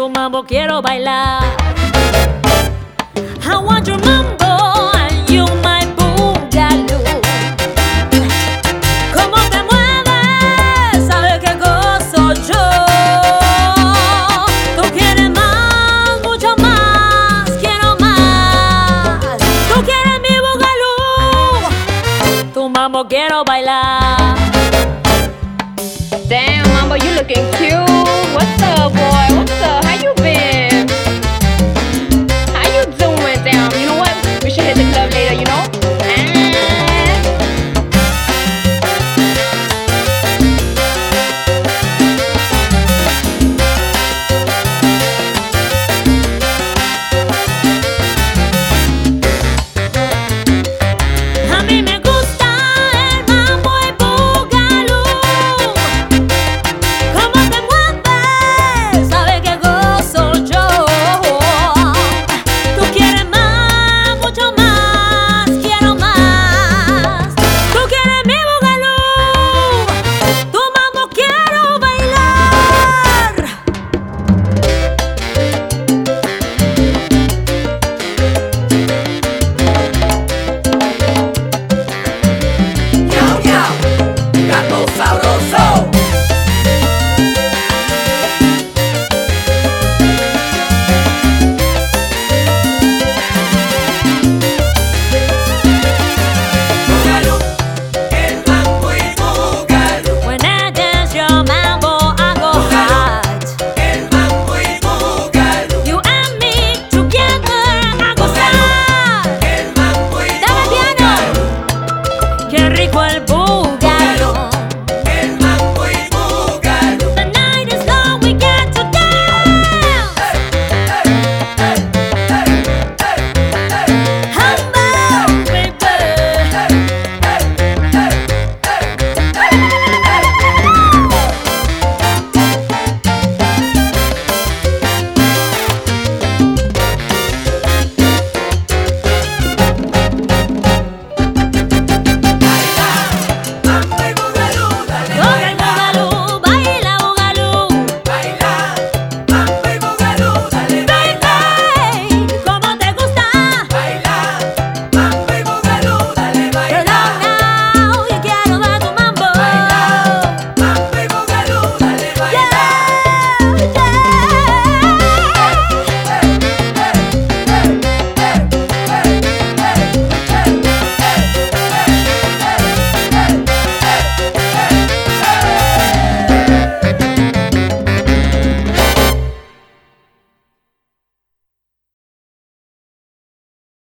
Tu mambo quiero bailar. I want your mambo and you my boogaloo. Cómo te mueves, sabes que gozo yo. Tú quieres más, mucho más, quiero más. Tú quieres mi boogaloo. Tu mambo quiero bailar. Damn, Mambo, you looking cute.